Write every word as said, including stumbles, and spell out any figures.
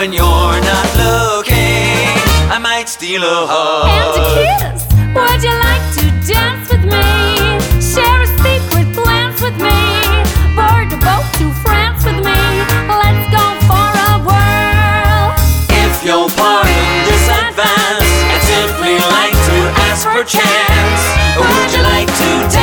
when you're not looking, I might steal a heart. And a kiss. Would you like to dance with me? Share a secret glance with me? Board a boat to France with me? Let's go for a whirl. If you'll pardon this advance, I'd simply like to ask for chance. Would you like to dance?